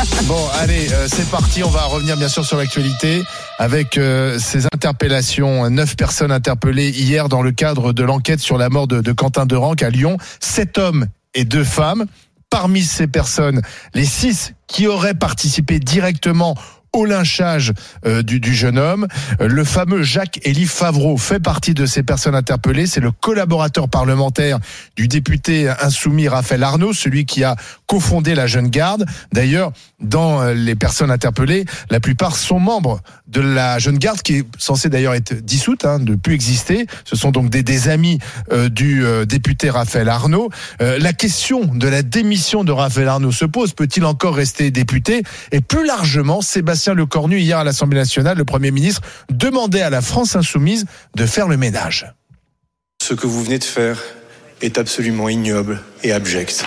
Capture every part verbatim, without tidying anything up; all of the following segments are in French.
Bon, allez, euh, c'est parti. On va revenir bien sûr sur l'actualité avec euh, ces interpellations. Neuf personnes interpellées hier dans le cadre de l'enquête sur la mort de, de Quentin Derenque à Lyon. Sept hommes et deux femmes. Parmi ces personnes, les six qui auraient participé directement au lynchage euh, du, du jeune homme. Euh, le fameux Jacques-Élie Favreau fait partie de ces personnes interpellées. C'est le collaborateur parlementaire du député insoumis Raphaël Arnaud, celui qui a cofondé la Jeune Garde. D'ailleurs, dans euh, les personnes interpellées, la plupart sont membres de la Jeune Garde, qui est censée d'ailleurs être dissoute, hein, ne plus exister. Ce sont donc des, des amis euh, du euh, député Raphaël Arnaud. Euh, la question de la démission de Raphaël Arnaud se pose. Peut-il encore rester député ? Et plus largement, Sébastien Lecornu, hier à l'Assemblée nationale, le Premier ministre demandait à la France insoumise de faire le ménage. Ce que vous venez de faire est absolument ignoble et abject.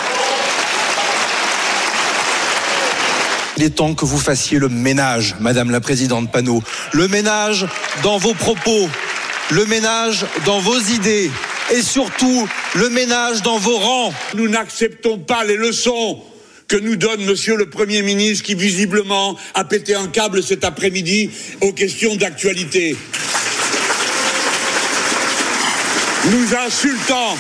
Il est temps que vous fassiez le ménage, Madame la Présidente Panot. Le ménage dans vos propos, le ménage dans vos idées et surtout le ménage dans vos rangs. Nous n'acceptons pas les leçons que nous donne Monsieur le Premier ministre qui visiblement a pété un câble cet après-midi aux questions d'actualité. Nous insultant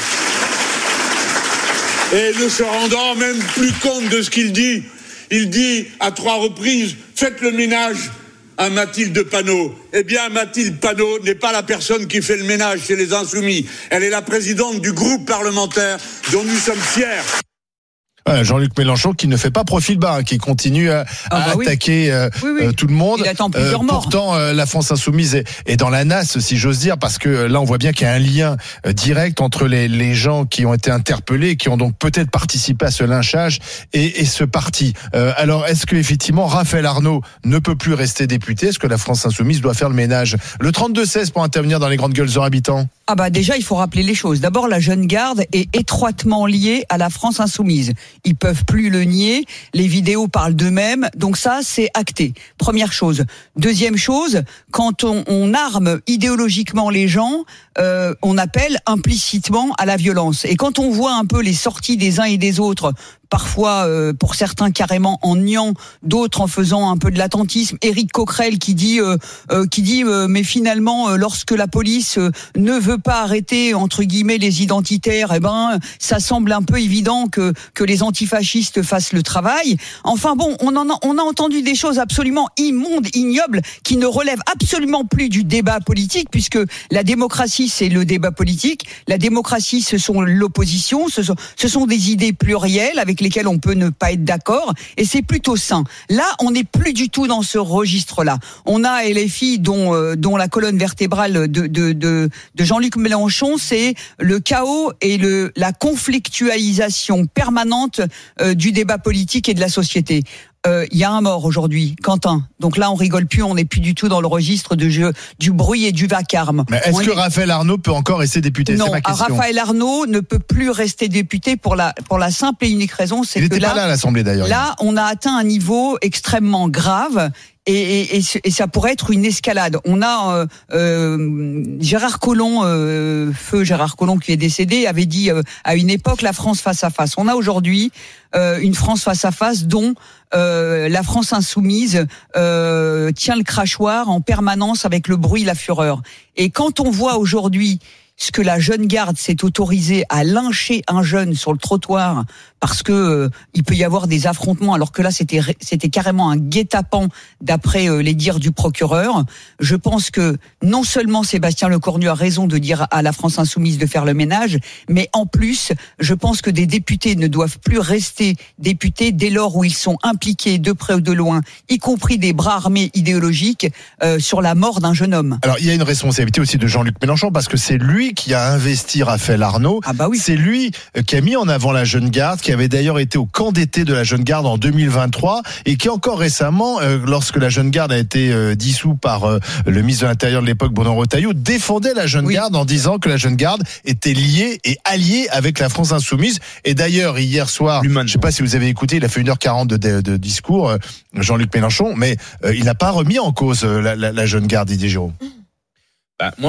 et ne se rendant même plus compte de ce qu'il dit. Il dit à trois reprises « Faites le ménage » à Mathilde Panot. Eh bien, Mathilde Panot n'est pas la personne qui fait le ménage chez les Insoumis. Elle est la présidente du groupe parlementaire dont nous sommes fiers. Voilà, Jean-Luc Mélenchon qui ne fait pas profil bas, qui continue à, ah bah à attaquer oui. Euh, oui, oui. Euh, tout le monde. Il attend plusieurs euh, morts. Pourtant, euh, la France insoumise est, est dans la nasse, si j'ose dire, parce que là, on voit bien qu'il y a un lien euh, direct entre les, les gens qui ont été interpellés, qui ont donc peut-être participé à ce lynchage et, et ce parti. Euh, alors, est-ce que effectivement Raphaël Arnaud ne peut plus rester député ? Est-ce que la France insoumise doit faire le ménage ? Le trente-deux seize pour intervenir dans les grandes gueules hors habitants. Ah bah déjà, il faut rappeler les choses. D'abord, la Jeune Garde est étroitement liée à la France insoumise. Ils peuvent plus le nier. Les vidéos parlent d'eux-mêmes. Donc ça, c'est acté. Première chose. Deuxième chose, quand on, on arme idéologiquement les gens, euh, on appelle implicitement à la violence. Et quand on voit un peu les sorties des uns et des autres, parfois euh, pour certains carrément en niant, d'autres en faisant un peu de l'attentisme. Éric Coquerel qui dit, euh, euh, qui dit, euh, mais finalement, euh, lorsque la police euh, ne veut pas arrêter entre guillemets les identitaires, eh ben, ça semble un peu évident que que les antifascistes fassent le travail. Enfin bon, on en a, on a entendu des choses absolument immondes, ignobles, qui ne relèvent absolument plus du débat politique, puisque la démocratie c'est le débat politique, la démocratie ce sont l'opposition, ce sont, ce sont des idées plurielles avec lesquels on peut ne pas être d'accord, et c'est plutôt sain. Là, on n'est plus du tout dans ce registre-là. On a L F I dont euh, dont la colonne vertébrale de de de, de Jean-Luc Mélenchon, c'est le chaos et le la conflictualisation permanente euh, du débat politique et de la société. Il euh, y a un mort aujourd'hui, Quentin. Donc là, on rigole plus, on n'est plus du tout dans le registre de jeu, du bruit et du vacarme. Mais est-ce on que est... Raphaël Arnaud peut encore rester député ? Non, c'est ma question. Raphaël Arnaud ne peut plus rester député pour la pour la simple et unique raison, c'est Il que n'était là, pas là à l'Assemblée d'ailleurs. là, on a atteint un niveau extrêmement grave. Et, et, et, et ça pourrait être une escalade. On a euh, euh, Gérard Collomb, euh, feu Gérard Collomb qui est décédé, avait dit euh, à une époque la France face à face. On a aujourd'hui euh, une France face à face dont euh, la France insoumise euh, tient le crachoir en permanence avec le bruit, la fureur. Et quand on voit aujourd'hui ce que la Jeune Garde s'est autorisée à lyncher un jeune sur le trottoir parce que euh, il peut y avoir des affrontements, alors que là c'était c'était carrément un guet-apens d'après euh, les dires du procureur. Je pense que non seulement Sébastien Lecornu a raison de dire à la France insoumise de faire le ménage, mais en plus, je pense que des députés ne doivent plus rester députés dès lors où ils sont impliqués de près ou de loin, y compris des bras armés idéologiques, euh, sur la mort d'un jeune homme. Alors il y a une responsabilité aussi de Jean-Luc Mélenchon, parce que c'est lui qui a investi Raphaël Arnaud. Ah bah oui. C'est lui qui a mis en avant la Jeune Garde, qui avait d'ailleurs été au camp d'été de la Jeune Garde en deux mille vingt-trois, et qui encore récemment, euh, lorsque la Jeune Garde a été euh, dissous par euh, le ministre de l'Intérieur de l'époque, Bruno Retailleau, défendait la Jeune oui. Garde en disant que la Jeune Garde était liée et alliée avec la France insoumise. Et d'ailleurs, hier soir, je ne sais pas si vous avez écouté, il a fait une heure quarante de, de, de discours, euh, Jean-Luc Mélenchon, mais euh, il n'a pas remis en cause euh, la, la, la Jeune Garde, Didier Giraud. Bah, moi,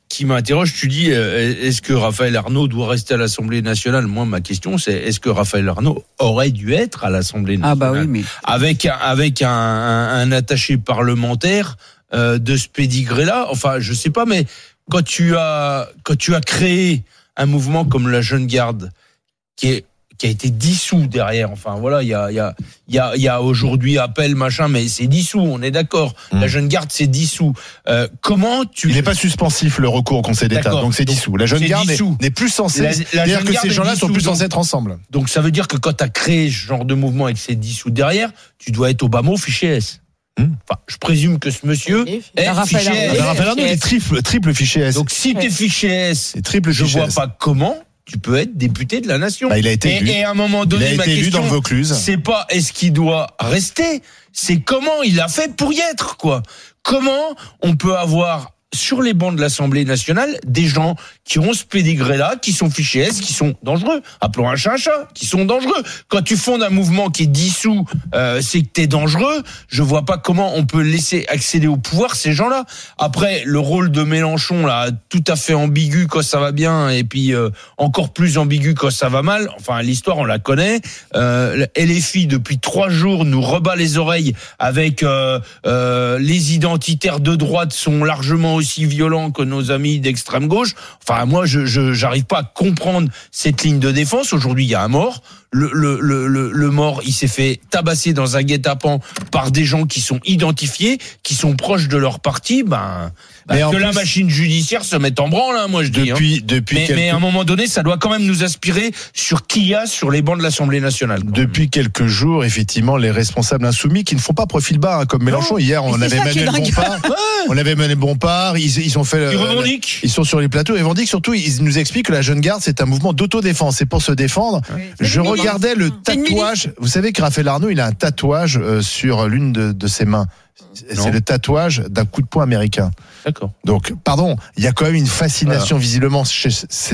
qui m'interroge. Tu dis, euh, est-ce que Raphaël Arnaud doit rester à l'Assemblée nationale? Moi, ma question, c'est est-ce que Raphaël Arnaud aurait dû être à l'Assemblée nationale? Ah bah oui, mais avec un, avec un, un, un attaché parlementaire euh, de ce pédigré-là. Enfin, je sais pas, mais quand tu as quand tu as créé un mouvement comme la Jeune Garde, qui est qui a été dissous derrière. Enfin voilà, il y a il y a il y a il y a aujourd'hui appel machin, mais c'est dissous, on est d'accord. Mmh. La Jeune Garde c'est dissous. Euh, comment tu Il n'est pas suspensif le recours au Conseil d'État, d'accord. Donc c'est dissous. La Jeune Garde dissous. n'est plus censée. La, la c'est-à-dire que ces gens-là sont plus censés être ensemble. Donc ça veut dire que quand tu as créé ce genre de mouvement et que c'est dissous derrière, tu dois être au bas mot fichier S. Hum. Enfin, je présume que ce monsieur est Raphaël fichier Arnaud. S. Raphaël Arnaud, il est triple, triple fichier S. Donc si tu es fichier S, triple je fichier vois S. pas comment tu peux être député de la nation. Bah, il a été et, élu. Et à un moment donné, il a ma été élu question, dans le Vaucluse. C'est pas est-ce qu'il doit rester, c'est comment il a fait pour y être, quoi. Comment on peut avoir sur les bancs de l'Assemblée nationale des gens qui ont ce pédigré-là, qui sont fichés S, qui sont dangereux. Appelons un chat un chat, qui sont dangereux. Quand tu fondes un mouvement qui est dissous, euh, c'est que t'es dangereux. Je vois pas comment on peut laisser accéder au pouvoir ces gens-là. Après, le rôle de Mélenchon, là, tout à fait ambigu quand ça va bien, et puis euh, encore plus ambigu quand ça va mal. Enfin, l'histoire, on la connaît. Euh, L F I, depuis trois jours, nous rebat les oreilles avec euh, euh, les identitaires de droite sont largement aussi violents que nos amis d'extrême gauche. Enfin, moi, je, je j'arrive pas à comprendre cette ligne de défense. Aujourd'hui, il y a un mort. Le, le, le, le, le mort, il s'est fait tabasser dans un guet-apens par des gens qui sont identifiés, qui sont proches de leur parti. Ben, ben que plus, la machine judiciaire se mette en branle, hein, moi je dis. Depuis, hein. depuis mais, quelques... mais à un moment donné, ça doit quand même nous inspirer sur qui y a sur les bancs de l'Assemblée nationale. Depuis quelques jours, effectivement, les responsables insoumis qui ne font pas profil bas, hein, comme Mélenchon. Hier, on avait Manuel Bompard. On avait Manuel Bompard. Ils, ils ont fait. Ils revendiquent. Ils sont sur les plateaux. Ils revendiquent. Surtout, ils nous expliquent que la Jeune Garde, c'est un mouvement d'autodéfense. C'est pour se défendre. Oui. Je regardais le tatouage. Vous savez que Raphaël Arnaud, il a un tatouage euh, sur l'une de, de ses mains. C'est non. le tatouage d'un coup de poing américain. D'accord. Donc, pardon, il y a quand même une fascination voilà. visiblement chez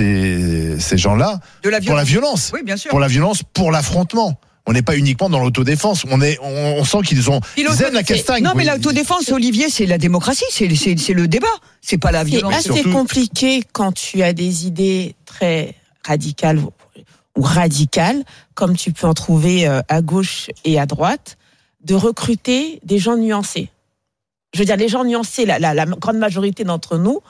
ces, ces gens-là de la pour la violence. Oui, bien sûr. Pour la violence, pour l'affrontement. On n'est pas uniquement dans l'autodéfense. On est, on, on sent qu'ils ont, ils aiment la castagne. Non, mais l'autodéfense, Olivier, c'est la démocratie, c'est, c'est, c'est le débat. C'est pas la violence. C'est assez compliqué quand tu as des idées très radicales ou radicales, comme tu peux en trouver à gauche et à droite, de recruter des gens nuancés. Je veux dire, les gens nuancés, la, la, la grande majorité d'entre nous,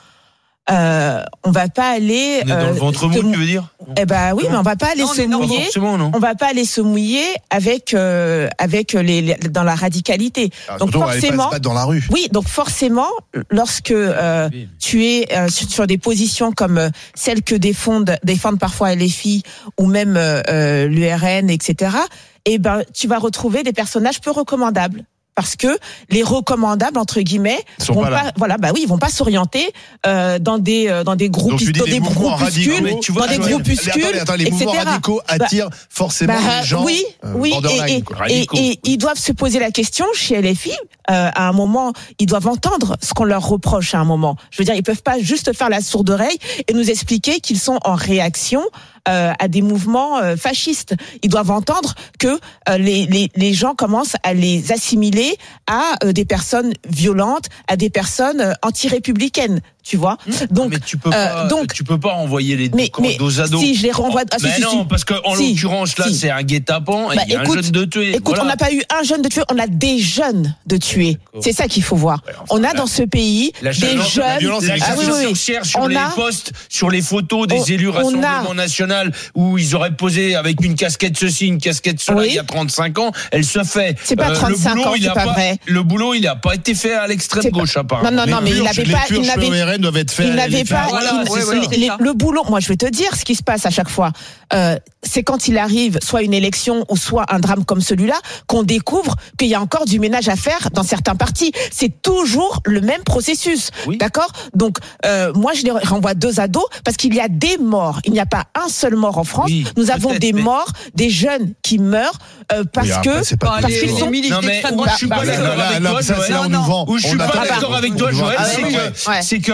euh, on va pas aller. On est dans euh, le ventre mou, tu veux dire? Eh ben oui, mais on va pas aller non, se non, mouiller. Non. On va pas aller se mouiller avec euh, avec les, les dans la radicalité. Alors, donc forcément, pas se battre dans la rue. Oui, donc forcément, lorsque euh, oui. tu es euh, sur, sur des positions comme euh, celles que défendent défendent parfois L F I ou même euh, l'U R N, et cetera. Eh ben, tu vas retrouver des personnages peu recommandables. Parce que les recommandables entre guillemets vont pas, pas voilà bah oui ils vont pas s'orienter euh, dans des euh, dans des groupes dans des groupuscules radicaux, dans des groupuscules attends, attends, les et cetera. Mouvements radicaux attirent bah, forcément bah, les gens oui euh, oui et, et, radicaux, et, et oui. Ils doivent se poser la question chez L F I euh, à un moment ils doivent entendre ce qu'on leur reproche à un moment. Je veux dire ils peuvent pas juste faire la sourde oreille et nous expliquer qu'ils sont en réaction Euh, à des mouvements euh, fascistes. Ils doivent entendre que euh, les, les, les gens commencent à les assimiler à euh, des personnes violentes, à des personnes euh, anti-républicaines. Tu vois, donc mais tu peux pas, euh, donc tu peux pas envoyer les deux camps dos à dos. Si je les renvoie, ah, mais si, non, si, parce que en si, l'occurrence là, si. c'est un guet-apens et bah, il y a écoute, un jeune de tué. Écoute, voilà. On n'a pas eu un jeune de tué, on a des jeunes de tués. D'accord. C'est ça qu'il faut voir. Ouais, enfin, on a la, dans ce pays la des violence, jeunes. La violence, la ah, oui, oui, oui. sur on les a, posts, sur les photos des on, élus Rassemblement a, National où ils auraient posé avec une casquette ceci, une casquette cela oui. il y a trente-cinq ans. Elle se fait. C'est pas trente-cinq euh, ans, c'est pas vrai. Le boulot, il n'a pas été fait à l'extrême gauche, apparemment. Non, non, non, mais il n'avait pas. Il n'avait doivent être faits. Il n'avait pas. Voilà, il, ouais, ouais, les, le boulot, moi je vais te dire ce qui se passe à chaque fois. Euh, c'est quand il arrive soit une élection ou soit un drame comme celui-là qu'on découvre qu'il y a encore du ménage à faire dans certains partis. C'est toujours le même processus, oui. D'accord ? Donc euh, moi je les renvoie deux à dos parce qu'il y a des morts. Il n'y a pas un seul mort en France. Oui, Nous avons des mais... morts, des jeunes qui meurent euh, parce oui, après, que parce les, qu'ils les sont. Non mais où je suis pas d'accord avec toi, Joël. Où je suis pas d'accord avec toi, Joël, c'est que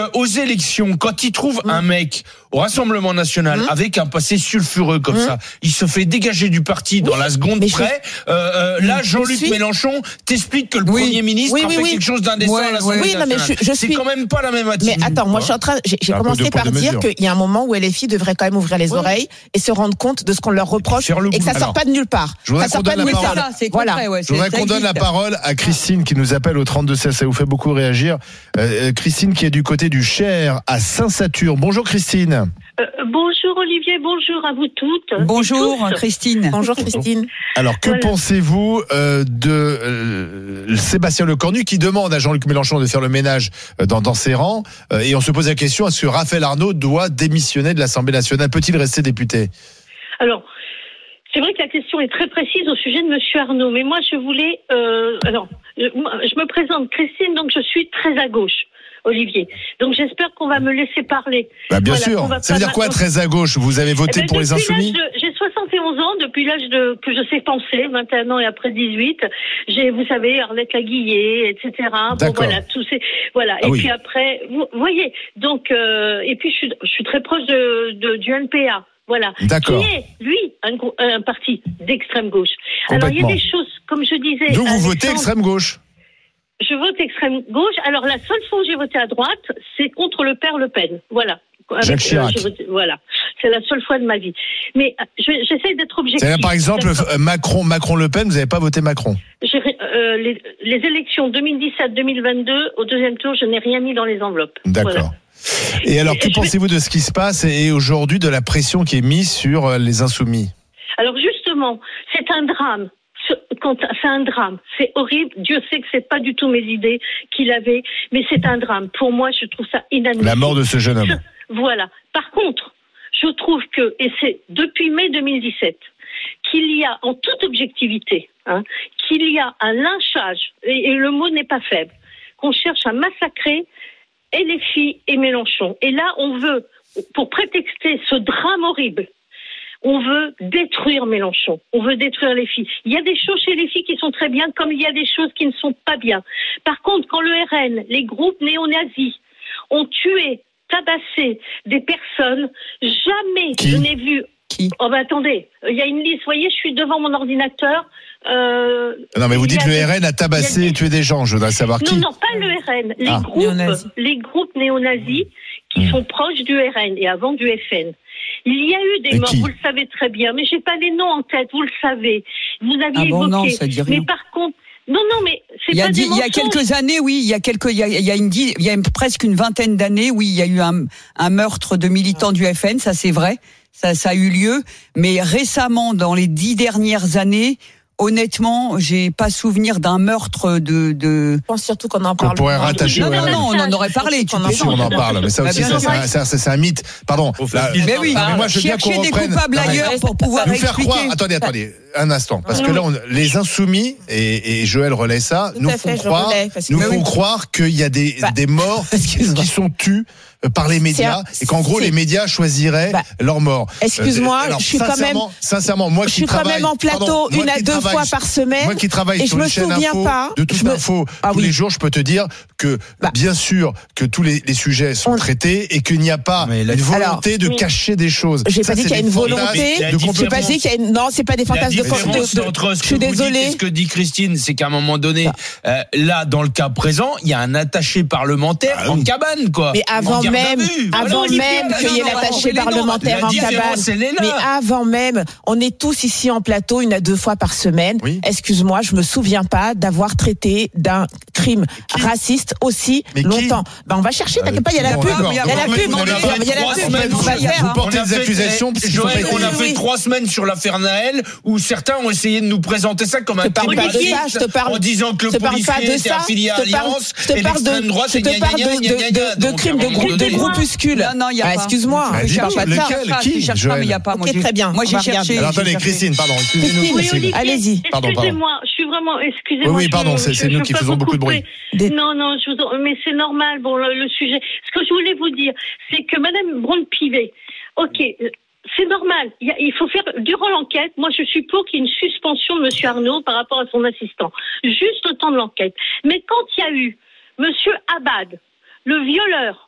euh, aux élections, quand il trouve mmh. un mec au Rassemblement National mmh. avec un passé sulfureux comme mmh. ça, il se fait dégager du parti dans oui, la seconde près. Je... Euh, là, Jean-Luc suis... Mélenchon t'explique que le oui. Premier ministre oui, oui, a fait oui. quelque chose d'indécent ouais, à l'Assemblée oui, nationale. Non, mais je, je c'est suis... quand même pas la même attitude. Mais attends, moi je suis en train, j'ai, j'ai commencé par dire qu'il y a un moment où L F I devrait quand même ouvrir les ouais. oreilles et se rendre compte de ce qu'on leur reproche et que ça sort pas de nulle part. Ça sort pas de nulle part. Voilà. Je voudrais qu'on donne la parole à Christine qui nous appelle au trente-deux seize. Ça vous fait beaucoup réagir. Euh, Christine qui est du côté du Cher à Saint-Satur. Bonjour Christine. Euh, bonjour Olivier, bonjour à vous toutes. Bonjour Christine. Bonjour Christine. Alors que voilà. pensez-vous euh, de euh, Sébastien Lecornu qui demande à Jean-Luc Mélenchon de faire le ménage dans, dans ses rangs euh, et on se pose la question, est-ce que Raphaël Arnaud doit démissionner de l'Assemblée nationale? Peut-il rester député? Alors, c'est vrai que la question est très précise au sujet de Monsieur Arnaud, mais moi je voulais... Euh, alors, je, je me présente Christine, donc je suis très à gauche. Olivier. Donc j'espère qu'on va me laisser parler. Bah bien sûr. Ça veut dire quoi très à gauche? Vous avez voté eh ben, pour les Insoumis? De, j'ai soixante et onze ans, depuis l'âge de que je sais penser, vingt et un ans et après dix-huit. J'ai, vous savez, Arlette Laguillet, et cetera. Bon, voilà, tous ces, voilà. Ah, et oui. puis après, vous voyez. Donc, euh, et puis je suis, je suis très proche de, de du N P A. Voilà. D'accord. Qui est, lui, un, un parti d'extrême gauche. Alors il y a des choses, comme je disais. D'où vous votez extrême gauche? Je vote extrême gauche. Alors la seule fois où j'ai voté à droite, c'est contre le père Le Pen. Voilà. Avec, Jacques Chirac. Euh, voté, voilà. C'est la seule fois de ma vie. Mais je, j'essaie d'être objectif. C'est-à-dire, par exemple, Macron, Macron Le Pen, vous n'avez pas voté Macron? J'ai, euh, les, les élections deux mille dix-sept deux mille vingt-deux, au deuxième tour, je n'ai rien mis dans les enveloppes. D'accord. Voilà. Et alors, que pensez-vous de ce qui se passe et aujourd'hui de la pression qui est mise sur les Insoumis? Alors justement, c'est un drame. C'est un drame, c'est horrible. Dieu sait que c'est pas du tout mes idées qu'il avait, mais c'est un drame. Pour moi, je trouve ça inadmissible. La mort de ce jeune homme. Je, voilà. Par contre, je trouve que, et c'est depuis mai deux mille dix-sept, qu'il y a, en toute objectivité, hein, qu'il y a un lynchage, et, et le mot n'est pas faible, qu'on cherche à massacrer L F I et Mélenchon. Et là, on veut, pour prétexter ce drame horrible, on veut détruire Mélenchon. On veut détruire les filles. Il y a des choses chez les filles qui sont très bien, comme il y a des choses qui ne sont pas bien. Par contre, quand le R N, les groupes néo-nazis, ont tué, tabassé des personnes, jamais qui je n'ai vu... Qui Oh ben attendez, il y a une liste, vous voyez, je suis devant mon ordinateur. Euh, non mais vous dites le R N a tabassé et tué des gens, je voudrais savoir qui. Non, non, pas le R N, les ah. groupes néo-nazis. Les groupes néo-nazis qui mmh. sont proches du R N et avant du F N. Il y a eu des et morts, qui? vous le savez très bien, mais j'ai pas les noms en tête, vous le savez. Vous aviez ah bon, évoqué. Non, ça dit rien. Mais par contre, non, non, mais c'est il y a pas dit, des mensonges. Il y a quelques années, oui, il y a quelques, il y a, il y a une, il y a une, presque une vingtaine d'années, oui, il y a eu un, un meurtre de militants du F N, ça c'est vrai, ça, ça a eu lieu. Mais récemment, dans les dix dernières années, honnêtement, j'ai pas souvenir d'un meurtre de, de... Je pense surtout qu'on en parle. Qu'on pourrait rattacher non, non, non, on en aurait parlé. Tu bien sûr, on en parle, mais ça aussi, ça, c'est, un, ça, c'est, c'est un mythe. Pardon. Là, mais oui, mais moi, je veux bien qu'on reprenne. Chercher des coupables ailleurs pour pouvoir nous expliquer. Faire croire. Attendez, attendez, un instant, parce que là, on, les Insoumis et, et Joël relaie ça, nous font fait, croire, nous font oui. croire qu'il y a des, bah, des morts qui sont tus par les médias un, et qu'en gros les médias choisiraient bah, leur mort. Excuse-moi, euh, alors, je suis quand même sincèrement moi je qui suis travaille quand même en plateau pardon, une à deux fois par semaine. Moi qui travaille et sur je une chaîne info pas, de toute me... info ah, tous oui. les jours, je peux te dire que bah, bien sûr que tous les, les sujets sont on... traités et qu'il n'y a pas une volonté alors, de oui. cacher des choses. J'ai pas dit qu'il y a une volonté. J'ai pas dit qu'il y a une non, c'est pas des fantasmes de de. Je suis désolé. Ce que dit Christine, c'est qu'à un moment donné, là dans le cas présent, il y a un attaché parlementaire en cabane quoi. Mais avant même, avant même qu'il y ait l'attaché parlementaire en cabane. Mais avant même, on est tous ici en plateau une à deux fois par semaine. Oui. Excuse-moi, je me souviens pas d'avoir traité d'un crime raciste aussi mais longtemps. Ben on va chercher, t'inquiète pas, il y a la pub. Il y a la pub. Il y a la pub. Vous portez des accusations. Joël, on a fait trois semaines sur l'affaire Naël où certains ont essayé de nous présenter ça comme un crime raciste en disant que le policier était affilié à Alliance et l'extrême droite et gna gna gna gna. De crimes de groupuscules. Non, non, il y a pas. Excuse-moi. Je parle pas de ça. Qui cherche pas, mais il y a pas. Ok, très bien. Moi j'ai cherché. Alors attendez, Christine, pardon. Excusez-nous. Allez-y. Excusez-moi, je suis vraiment. Excusez-moi. Oui, pardon, c'est nous qui faisons beaucoup de bruit. Non, non, je vous, mais c'est normal. Bon, le, le sujet. Ce que je voulais vous dire, c'est que Madame Braun-Pivet, ok, c'est normal. Il, y a, il faut faire durant l'enquête. Moi, je suis pour qu'il y ait une suspension de Monsieur Arnaud par rapport à son assistant, juste le temps de l'enquête. Mais quand il y a eu Monsieur Abad, le violeur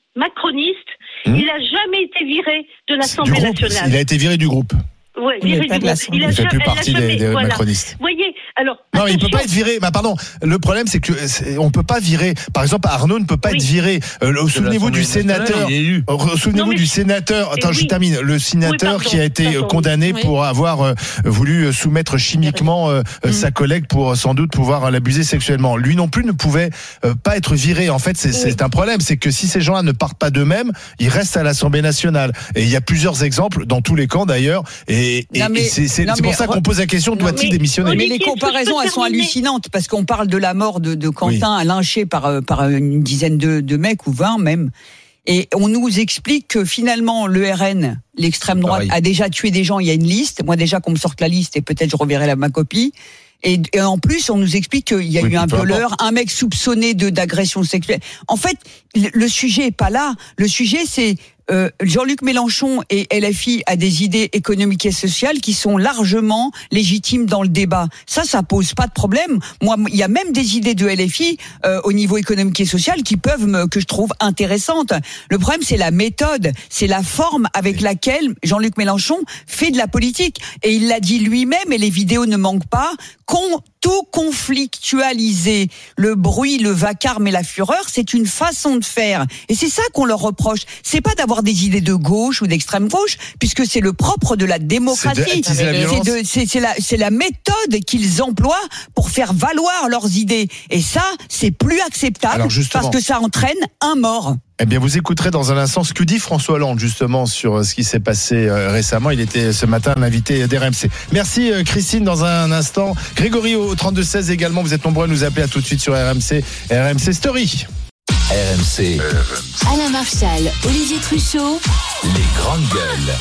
macroniste, Mmh. il n'a jamais été viré de l'Assemblée Du groupe. nationale. Il a été viré du groupe. Ouais, Il viré n'est pas du de groupe. l'Assemblée. Il ne fait ja- plus elle a partie des, jamais- des voilà. macronistes. Vous voyez, alors. Non, il peut attention. pas être viré. Bah, pardon. Le problème, c'est que c'est- on peut pas virer. Par exemple, Arnaud ne peut pas Oui. être viré. Euh, le- souvenez-vous du l'Assemblée nationale, sénateur. il est élu. euh, Souvenez-vous Non, mais du je- sénateur. Attends, Eh je oui. termine. Le sénateur Oui, pardon, qui a été pardon. condamné Oui. pour avoir euh, voulu soumettre chimiquement euh, Mm. sa collègue pour euh, sans doute pouvoir l'abuser sexuellement. Lui non plus ne pouvait euh, pas être viré. En fait, c'est, c'est un problème. C'est que si ces gens-là ne partent pas d'eux-mêmes, ils restent à l'Assemblée nationale. Et il y a plusieurs exemples dans tous les camps d'ailleurs. Et, et, Non, mais- et c'est, c'est, non, c'est pour mais ça qu'on re- pose la question, Non, doit-il mais- démissionner? Oui. Mais les Olivier, est-ce que je comparaisons, peux elles sont terminer hallucinantes parce qu'on parle de la mort de, de Quentin lynché par, euh, par une dizaine de, de mecs ou vingt même. Et on nous explique que finalement le R N, l'extrême droite, Pareil. a déjà tué des gens. Il y a une liste. Moi déjà qu'on me sorte la liste et peut-être je reverrai la, ma copie. Et, et en plus, on nous explique qu'il y a Oui, eu un peu violeur, un mec soupçonné de d'agression sexuelle. En fait, le, le sujet est pas là. Le sujet, c'est euh, Jean-Luc Mélenchon et L F I a des idées économiques et sociales qui sont largement légitimes dans le débat. Ça, ça pose pas de problème. Moi, il y a même des idées de L F I euh, au niveau économique et social qui peuvent me, que je trouve intéressantes. Le problème, c'est la méthode, c'est la forme avec laquelle Jean-Luc Mélenchon fait de la politique. Et il l'a dit lui-même, et les vidéos ne manquent pas, qu'on tout conflictualiser, le bruit, le vacarme et la fureur, c'est une façon de faire. Et c'est ça qu'on leur reproche. C'est pas d'avoir des idées de gauche ou d'extrême gauche, puisque c'est le propre de la démocratie. C'est de attiser la violence. C'est de- c'est- c'est la, c'est la méthode qu'ils emploient pour faire valoir leurs idées. Et ça, c'est plus acceptable Alors, justement. parce que ça entraîne un mort. Eh bien, vous écouterez dans un instant ce que dit François Hollande, justement, sur ce qui s'est passé euh, récemment. Il était ce matin l'invité d'R M C. Merci, euh, Christine, dans un instant. Grégory au trente-deux seize également. Vous êtes nombreux à nous appeler. À tout de suite sur R M C. R M C Story. R M C, Alain Marchal, Olivier Truchot, les grandes gueules.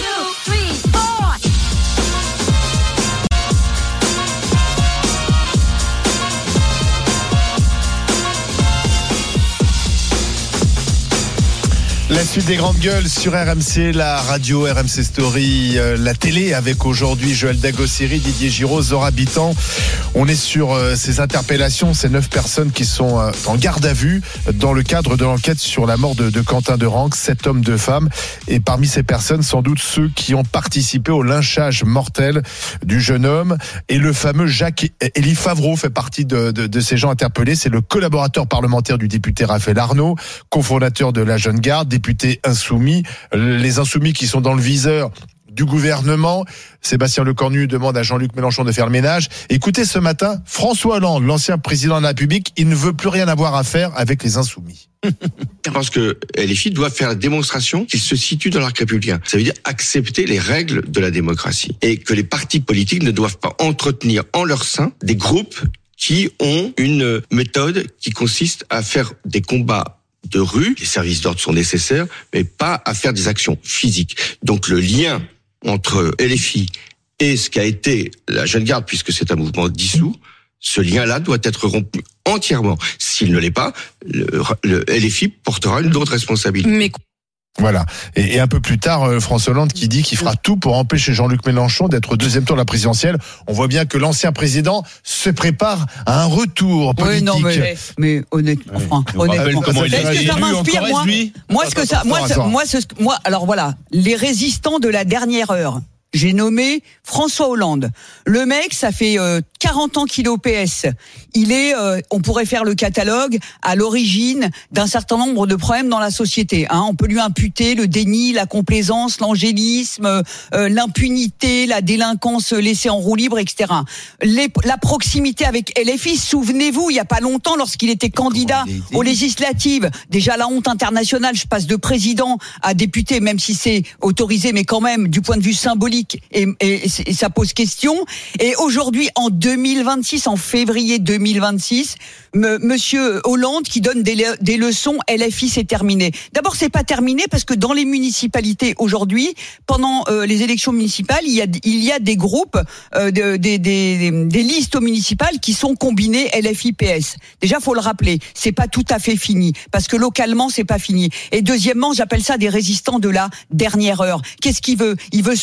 La suite des grandes gueules sur R M C, la radio, R M C Story, euh, la télé avec aujourd'hui Joël Dagossiri, Didier Giraud, Zora Bitan. On est sur euh, ces interpellations, ces neuf personnes qui sont euh, en garde à vue dans le cadre de l'enquête sur la mort de, de Quentin Derenc, sept hommes, deux femmes. Et parmi ces personnes, sans doute ceux qui ont participé au lynchage mortel du jeune homme. Et le fameux Jacques-Élie Favreau fait partie de, de, de ces gens interpellés. C'est le collaborateur parlementaire du député Raphaël Arnaud, cofondateur de la Jeune Garde, député insoumis. Les insoumis qui sont dans le viseur du gouvernement. Sébastien Lecornu demande à Jean-Luc Mélenchon de faire le ménage. Écoutez ce matin, François Hollande, l'ancien président de la République, il ne veut plus rien avoir à faire avec les insoumis. Parce que L F I doit faire la démonstration qu'ils se situent dans l'arc républicain. Ça veut dire accepter les règles de la démocratie. Et que les partis politiques ne doivent pas entretenir en leur sein des groupes qui ont une méthode qui consiste à faire des combats de rue. Les services d'ordre sont nécessaires, mais pas à faire des actions physiques. Donc le lien entre L F I et ce qu'a été la Jeune Garde, puisque c'est un mouvement dissous, ce lien-là doit être rompu entièrement. S'il ne l'est pas, le, le L F I portera une lourde responsabilité. Mais Voilà. Et, et un peu plus tard, euh, François Hollande qui dit qu'il fera tout pour empêcher Jean-Luc Mélenchon d'être au deuxième tour de la présidentielle. On voit bien que l'ancien président se prépare à un retour politique. Oui, non, mais, mais honnêtement, Franck, On rappelle honnêtement. comment il Est-ce a que ça élu m'inspire, encore moi, lui moi, ce que ça, moi, Attends, ce- attends. moi, ce, moi, alors voilà, les résistants de la dernière heure. J'ai nommé François Hollande. Le mec, ça fait euh, quarante ans qu'il est au P S. Il est, euh, on pourrait faire le catalogue, à l'origine d'un certain nombre de problèmes dans la société. Hein. On peut lui imputer le déni, la complaisance, l'angélisme, euh, l'impunité, la délinquance laissée en roue libre, et cetera. Les, la proximité avec L F I, souvenez-vous, il y a pas longtemps, lorsqu'il était candidat il a été aux législatives, déjà la honte internationale, je passe de président à député, même si c'est autorisé, mais quand même, du point de vue symbolique, et, et, et ça pose question. Et aujourd'hui, en deux mille vingt-six, en février deux mille vingt-six, me, Monsieur Hollande qui donne des, des leçons, L F I, c'est terminé. D'abord, c'est pas terminé parce que dans les municipalités aujourd'hui, pendant euh, les élections municipales, il y a, il y a des groupes, euh, de, des, des, des listes aux municipales qui sont combinées L F I P S. Déjà, faut le rappeler, c'est pas tout à fait fini parce que localement, c'est pas fini. Et deuxièmement, j'appelle ça des résistants de la dernière heure. Qu'est-ce qu'il veut ? Il veut sauver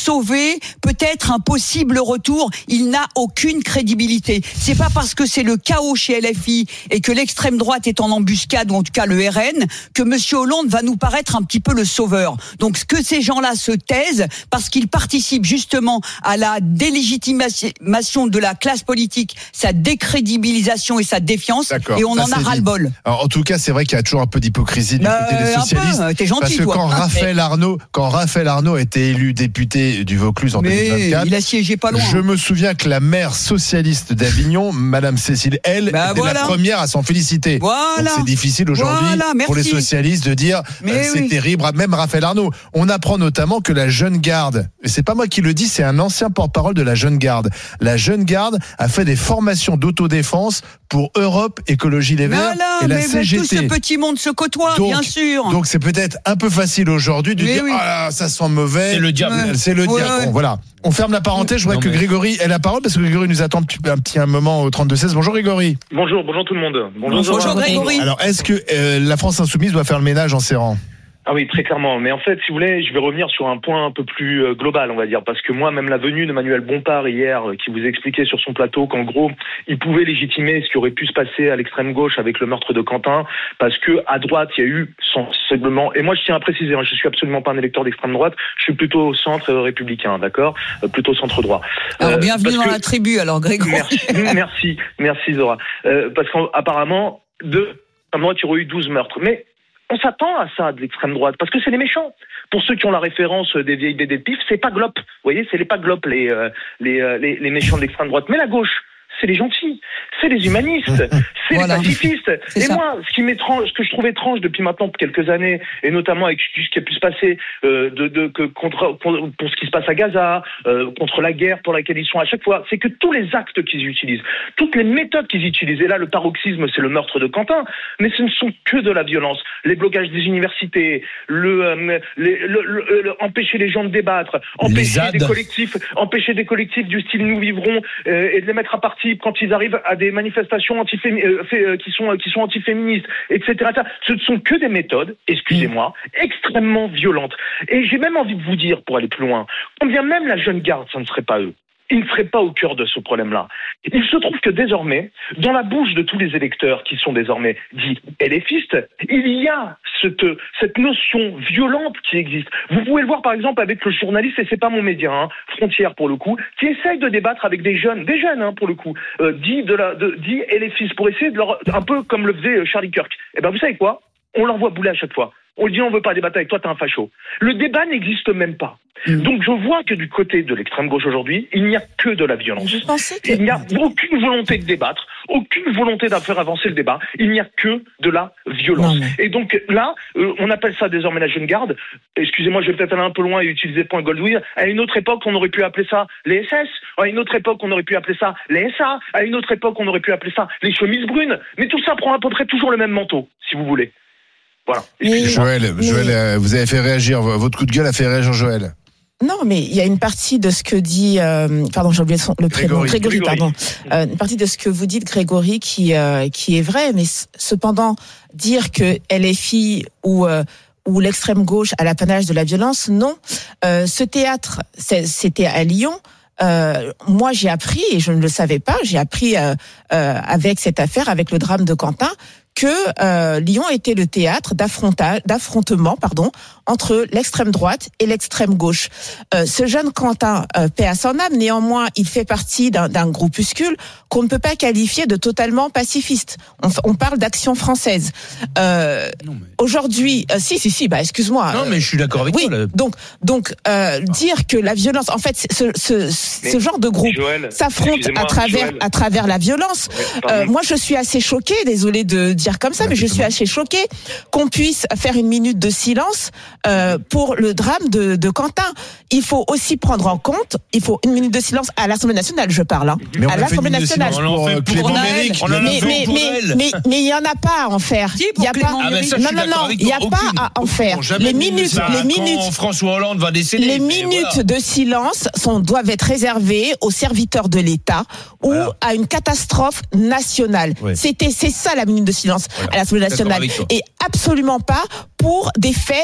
évoquer peut-être un possible retour. Il n'a aucune crédibilité. C'est pas parce que c'est le chaos chez L F I et que l'extrême droite est en embuscade, ou en tout cas le R N, que Monsieur Hollande va nous paraître un petit peu le sauveur. Donc que ces gens-là se taisent parce qu'ils participent justement à la délégitimation de la classe politique, sa décrédibilisation et sa défiance. D'accord, et on en a ras-le-bol. Alors, en tout cas, c'est vrai qu'il y a toujours un peu d'hypocrisie du bah, côté des socialistes. Un peu, t'es gentil, parce que toi. quand Raphaël mais... Arnaud, quand Raphaël Arnaud a été élu député du Vaucluse en mais deux mille vingt-quatre, il a siégé pas loin. Je me souviens que la maire socialiste d'Avignon, Madame Cécile L, bah était voilà. la première à s'en féliciter. Voilà. Donc c'est difficile aujourd'hui voilà, pour les socialistes de dire euh, c'est oui. terrible. Même Raphaël Arnaud. On apprend notamment que la Jeune Garde, et c'est pas moi qui le dis, c'est un ancien porte-parole de la Jeune Garde. La Jeune Garde a fait des formations d'autodéfense pour Europe Écologie Les Verts voilà, et la mais C G T. Tout ce petit monde se côtoie, donc, bien sûr. Donc c'est peut-être un peu facile aujourd'hui de mais dire oui. ah ça sent mauvais. C'est le diable. Ouais. C'est le ouais, diable. Ouais. Bon, voilà. On ferme la parenthèse. Je vois non, que mais... Grégory ait la parole parce que Grégory nous attend un petit, un petit un moment au trente-deux seize. Bonjour Grégory. Bonjour, bonjour tout le monde. Bonjour, bonjour Grégory. Alors est-ce que euh, la France Insoumise doit faire le ménage en ses rangs ? Ah oui, très clairement. Mais en fait, si vous voulez, je vais revenir sur un point un peu plus global, on va dire. Parce que moi, même la venue de Manuel Bompard hier, qui vous expliquait sur son plateau qu'en gros, il pouvait légitimer ce qui aurait pu se passer à l'extrême gauche avec le meurtre de Quentin, parce que à droite, il y a eu sensiblement, et moi je tiens à préciser, hein, je suis absolument pas un électeur d'extrême droite, je suis plutôt au centre républicain, d'accord, euh, plutôt centre droit. Alors euh, bienvenue dans que... la tribu, alors Grégory. Merci, merci, merci Zora. Euh, parce qu'apparemment, de à droite, il y aurait eu douze meurtres, mais on s'attend à ça de l'extrême droite, parce que c'est les méchants. Pour ceux qui ont la référence des vieilles B D de Pif, c'est pas Glop. Vous voyez, c'est les pas Glop, les, euh, les, euh, les, les méchants de l'extrême droite. Mais la gauche, c'est les gentils, c'est les humanistes, c'est voilà. les pacifistes. C'est et ça. Moi, ce qui m'étrange, ce que je trouve étrange depuis maintenant quelques années, et notamment avec ce qui a pu se passer euh, de, de, que contre, pour, pour ce qui se passe à Gaza, euh, contre la guerre pour laquelle ils sont à chaque fois, c'est que tous les actes qu'ils utilisent, toutes les méthodes qu'ils utilisent, et là le paroxysme, c'est le meurtre de Quentin, mais ce ne sont que de la violence. Les blocages des universités, le, euh, les, le, le, le empêcher les gens de débattre, empêcher des collectifs, empêcher des collectifs du style Nous Vivrons euh, et de les mettre à partie quand ils arrivent à des manifestations antifémi- euh, euh, qui sont qui sont antiféministes, et cetera. Ce ne sont que des méthodes, excusez-moi, extrêmement violentes. Et j'ai même envie de vous dire, pour aller plus loin, combien même la Jeune Garde, ça ne serait pas eux. Ils ne seraient pas au cœur de ce problème-là. Il se trouve que désormais, dans la bouche de tous les électeurs qui sont désormais dits LFistes, il y a cette, cette notion violente qui existe. Vous pouvez le voir par exemple avec le journaliste, et c'est pas mon média, hein, Frontière pour le coup, qui essaye de débattre avec des jeunes, des jeunes hein, pour le coup, euh, dits de la, de, dits LFistes, pour essayer de leur, un peu comme le faisait Charlie Kirk. Eh ben vous savez quoi ? On l'envoie bouler à chaque fois. On lui dit on veut pas débattre avec toi, t'es un facho. Le débat n'existe même pas. Mmh. Donc je vois que du côté de l'extrême gauche aujourd'hui, il n'y a que de la violence. Que... Il n'y a aucune volonté de débattre, aucune volonté de faire avancer le débat. Il n'y a que de la violence. Non, mais... Et donc là, euh, on appelle ça désormais la Jeune Garde. Excusez-moi, je vais peut-être aller un peu loin et utiliser point Goldwyn. À une autre époque, on aurait pu appeler ça les S S. À une autre époque, on aurait pu appeler ça les S A. À une autre époque, on aurait pu appeler ça les chemises brunes. Mais tout ça prend à peu près toujours le même manteau, si vous voulez. Voilà. Joël, mais... Joël, vous avez fait réagir, votre coup de gueule a fait réagir Joël. Non, mais il y a une partie de ce que dit, euh, pardon, j'ai oublié son, le prénom, Grégory, Grégory, Grégory. pardon, euh, une partie de ce que vous dites, Grégory, qui euh, qui est vrai, mais c- cependant dire que L F I ou euh, ou l'extrême gauche a l'apanage de la violence, non. Euh, ce théâtre, c'est, c'était à Lyon. Euh, moi, j'ai appris, et je ne le savais pas, j'ai appris euh, euh, avec cette affaire, avec le drame de Quentin, que euh, Lyon était le théâtre d'affrontage, d'affrontement, pardon, entre l'extrême droite et l'extrême gauche. Euh, ce jeune Quentin, euh, paix à son âme, néanmoins, il fait partie d'un, d'un groupuscule qu'on ne peut pas qualifier de totalement pacifiste. On, on parle d'action française. Euh, non, mais... Aujourd'hui, euh, si, si, si, bah excuse-moi. Non, mais je suis d'accord avec oui, toi. Là. Donc, donc euh, dire que la violence, en fait, ce, ce, ce genre de groupe Joël, s'affronte à travers, Joël. à travers la violence. Ouais, euh, moi, je suis assez choquée, désolée de dire comme ça, ouais, mais je suis assez choquée qu'on puisse faire une minute de silence euh, pour le drame de, de Quentin. Il faut aussi prendre en compte, il faut une minute de silence à l'Assemblée nationale, je parle, hein, mais à l'Assemblée nationale. Pour, euh, pour mais mais mais mais mais mais il y en a pas à en faire. Il y a pas. Ah ben ça, non non non, il y a aucune. pas à en faire. Les minutes, ça, les minutes. François Hollande va décéder. Les minutes voilà. de silence sont doivent être réservées aux serviteurs de l'État ou voilà. à une catastrophe nationale. Ouais. C'était c'est ça la minute de silence voilà. à l'Assemblée nationale et absolument pas pour des faits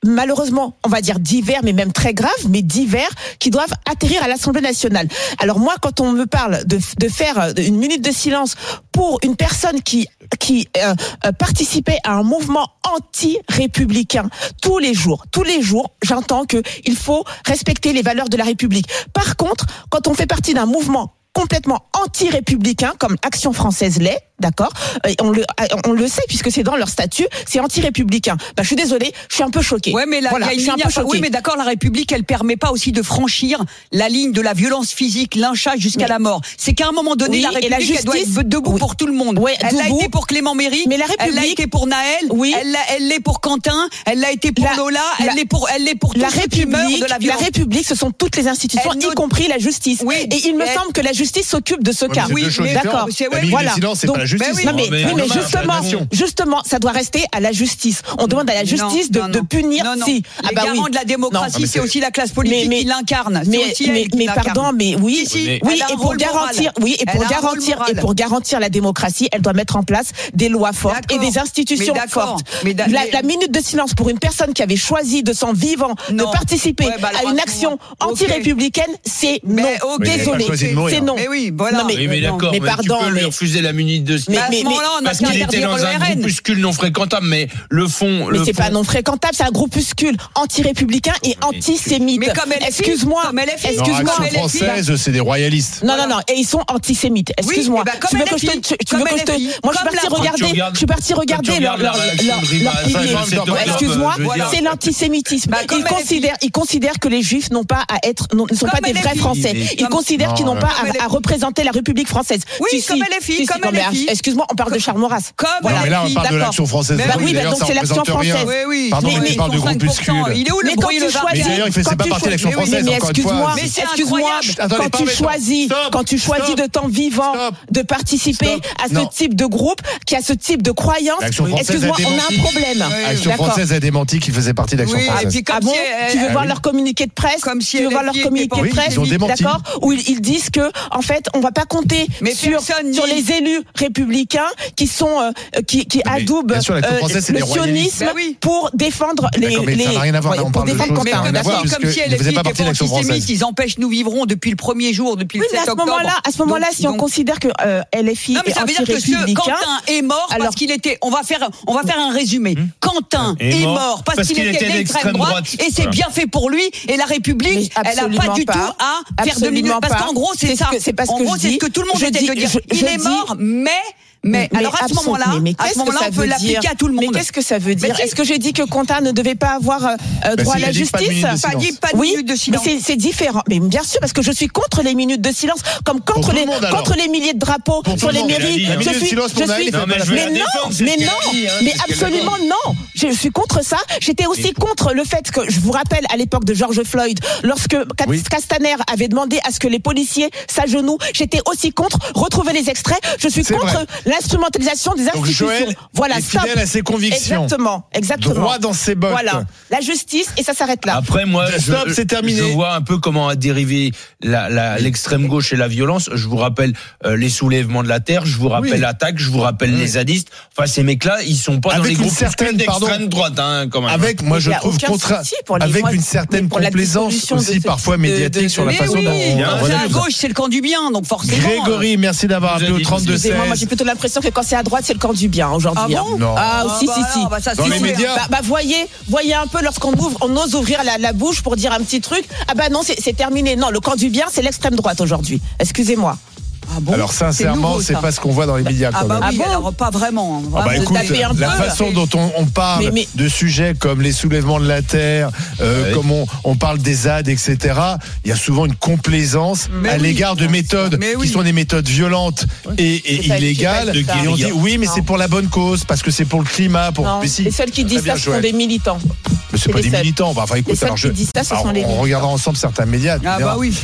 malheureusement, on va dire divers, mais même très graves, mais divers, qui doivent atterrir à l'Assemblée nationale. Alors moi, quand on me parle de, de faire une minute de silence pour une personne qui qui euh, euh, participait à un mouvement anti-républicain tous les jours, tous les jours, j'entends que il faut respecter les valeurs de la République. Par contre, quand on fait partie d'un mouvement complètement anti-républicain, comme Action française l'est, d'accord, on le, on le sait puisque c'est dans leur statut, c'est anti-républicain. Bah, je suis désolée, je suis un peu choquée. Ouais, mais là, voilà, il y a une je suis un ligne peu à- choquée. oui, mais d'accord, la République, elle permet pas aussi de franchir la ligne de la violence physique, lynchage jusqu'à Mais- la mort. C'est qu'à un moment donné, Oui, la et République, la elle doit justice- être debout oui. pour tout le monde. Ouais, elle l'a debout. été pour Clément Méry, Mais la elle l'a République- été pour Naël, Oui. elle l'a- elle l'est pour Quentin, elle l'a été pour La- Lola, elle la- l'est pour, elle l'est pour tous La ceux qui meurent République, de la la violence. République, ce sont toutes les institutions, Elle y ne- compris la justice. Oui. Et il me Elle- semble que la justice s'occupe de ce Ouais, cas. mais c'est deux choses d'accord. différentes. C'est- ouais, La minute voilà. de silence, c'est Donc, pas la justice. ben oui, Non mais, Non, mais oui, mais non, justement, mais non. justement, ça doit rester à la justice. On demande à la justice Non, de, non, de non. punir Non, non. si. Les Ah bah garants oui. de la démocratie, Non, mais c'est c'est- aussi la classe politique Mais- mais- qui l'incarne. C'est Mais, aussi elle mais, qui mais l'incarne. pardon, mais oui, Si, si, Mais- oui, elle a et un pour rôle garantir, moral. oui, et pour Elle a un rôle garantir, moral. et pour garantir la démocratie, elle doit mettre en place des lois fortes et D'accord. des institutions Mais d'accord. fortes. Mais da- La, mais- la minute de silence pour une personne qui avait choisi de son vivant Non. de participer Ouais, bah alors, à une à ce action moment- ok. anti-républicaine, c'est non. Mais ok. Mais il a pas Désolé, choisi de mourir. c'est non. Mais oui, voilà. Non, mais- Oui, mais non. d'accord, mais mais, pardon, tu peux lui mais- refuser la minute de Mais- silence. À ce mais- moment-là, on a Parce qu'à qu'il était interdire dans le un R N. groupuscule non fréquentable, mais le fond, Mais le c'est fond- pas non fréquentable, c'est un groupuscule anti-républicain et antisémite. Mais comme L F I, Excuse-moi, comme L F I. Non, excuse-moi. Action L F I. française, c'est des royalistes. Non, non, non, et ils sont antisémites. Excuse-moi. Oui, eh ben, comme tu veux que je L F I, te, tu, tu veux comme que je te, L F I, moi je suis comme partie la- regarder, Quand tu regardes- je suis partie regarder quand tu leur, regardes leur, la réaction leur, de Ribas, leur ça, pilier. c'est top, Excuse-moi, je veux dire. c'est l'antisémitisme. Bah, comme Ils L F I. considèrent, ils considèrent que les juifs n'ont pas à être, non- ne sont Comme pas des L F I. vrais Français. Mais- Ils considèrent qu'ils n'ont Non, pas comme L F I. à, à représenter la République française. Oui, Si, si. comme L F I, Si, si, comme non, mais L F I. Excuse-moi, on parle de Charles Maurras. Comme Voilà. Non, mais là, on L F I, parle de d'accord. l'action française. Bah de oui, Paris, bah d'ailleurs, donc ça c'est l'action représente rien. française. Oui, oui. Pardon, Mais- mais mais il parle de ils font cinq pour cent. groupuscule. Il est où le Mais quand bruit tu le choisis- Mais d'ailleurs, il fait quand c'est pas tu partie de l'action choisis- mais- française, mais encore une excuse-moi, fois. Mais c'est excuse-moi, incroyable. Attendez, quand pas tu maintenant. choisis, Stop, quand tu choisis stop, de ton vivant stop. de participer Stop. à ce Non. type de groupe, qui a ce type de croyance, L'action française excuse-moi, a on a démenti. un problème. Action D'accord. française a démenti qu'il faisait partie de l'Action Oui, et française. puis comme Ah bon si elle- Tu veux Ah voir oui. leur communiqué de presse Comme si Tu veux L F I voir leur était communiqué pas de Oui, presse ils ont démenti. D'accord Où ils, ils disent que, en fait, on va pas compter Mais sur, personne sur dit- les élus républicains qui sont euh, qui, qui Mais adoubent bien sûr, l'Action française, c'est le des royalistes. sionisme Bah oui. pour défendre les. D'accord, mais les ça n'a rien à voir, ouais, là, on pour parle de défendre choses qui Quentin. n'ont rien à voir, D'accord, puisque comme si il elle ne faisait était pas partie de l'Action antisémite, française. ils empêchent Nous Vivrons depuis le premier jour, depuis Oui, le mais à sept ce octobre. moment-là, à ce moment-là, Donc- si on donc- considère que euh, L F I Non mais est ça veut dire que ce anti-républicain, Quentin est mort parce alors- qu'il était. On va faire, on va faire un résumé. Quentin Est est mort mort parce, parce qu'il qu'il était était d'extrême d'extrême droite, droite. et c'est Voilà. bien fait pour lui. Et la Mais République, elle a absolument pas du pas. tout à faire de Absolument minutes parce pas. qu'en gros c'est C'est ça. ce que- c'est pas ce En que gros je c'est ce dis. que tout le monde Je essaie dis- de dire. je- Il je est dis- mort, mais mais Mais alors à ce absolument. moment-là, Mais- mais à qu'est-ce ce moment-là, que ça on peut veut l'appliquer dire à tout le Mais monde. qu'est-ce que ça veut dire Mais si- Est-ce que j'ai dit que Quentin ne devait pas avoir euh, euh, Bah, droit si, à il la a dit pas de justice minute de Pas dit pas de Oui, minute de mais silence. c'est, c'est différent. Mais bien sûr, parce que je suis contre les minutes de silence, comme contre tout le les monde, alors. contre les milliers de drapeaux Pour tout sur le les monde, il a mairies. dit, hein. La minute de silence pour je Naël, suis- il fait Non, mais pas je vais la la mais peine. défendre, non, c'est mais ce qu'elle non, a dit, hein, mais c'est ce qu'elle a absolument non. Je suis contre ça. J'étais aussi Et- contre le fait que je vous rappelle à l'époque de George Floyd, lorsque Cat- Oui. Castaner avait demandé à ce que les policiers s'agenouillent, j'étais aussi contre. Retrouvez les extraits. Je suis C'est contre vrai. l'instrumentalisation des Donc institutions. Joël Voilà, est stop. fidèle à ses convictions. Exactement, exactement. Droit dans ses bottes. Voilà, la justice et ça s'arrête là. Après, moi, Stop, je, c'est terminé. je vois un peu comment a dérivé la, la, l'extrême gauche et la violence. Je vous rappelle euh, les soulèvements de la terre, je vous rappelle Oui. l'attaque, je vous rappelle Oui. les zadistes. Enfin, ces mecs-là, ils sont pas Avec dans les une groupes certaine, d'extrême pardon, droite, hein, quand même. Avec, moi, Mais je il y a trouve aucun contra- souci pour les- avec moi, une certaine mais pour la complaisance dissolution de aussi ce- parfois de- médiatique de- sur la de- Mais façon oui, dont on bien c'est relève. à gauche, c'est le camp du bien, donc forcément. Grégory, merci d'avoir Vous appelé au avez dit, trente-deux Excusez-moi, moi j'ai seize. plutôt l'impression que quand c'est à droite, c'est le camp du bien aujourd'hui. Ah bon hein. Non. Ah, Ah si, bah si, alors, si. bah ça, Dans c'est les sûr. médias. Bah, bah, voyez, voyez un peu lorsqu'on ouvre, on ose ouvrir la, la bouche pour dire un petit truc. Ah bah non, c'est, c'est terminé. Non, le camp du bien, c'est l'extrême droite aujourd'hui. Excusez-moi. Ah bon, Alors sincèrement, nouveau, c'est ça. pas ce qu'on voit dans les médias. Ah quand bah même. oui, Ah bon alors pas vraiment. hein. Ah bah Vraiment, écoute, tapez un la peu. façon dont on, on parle Mais- mais- de sujets comme les soulèvements de la terre, euh, Ouais. comme on, on parle des Z A D, et cetera, il y a souvent une complaisance Mais à oui, l'égard de bien méthodes sûr. Mais oui. qui sont des méthodes violentes et, et C'est pas- illégales. c'est pas ça. Et on dit oui, mais Non. c'est pour la bonne cause, parce que c'est pour le climat. Pour... Non, Mais si. les seuls qui Très disent bien, ça, ce sont Joël. des militants. Mais c'est c'est pas les des seuls. militants. Enfin, Les écoute, seuls alors je... qui disent ça, ce alors, sont les on militants. regardera ensemble certains médias. tu Ah verras. bah oui.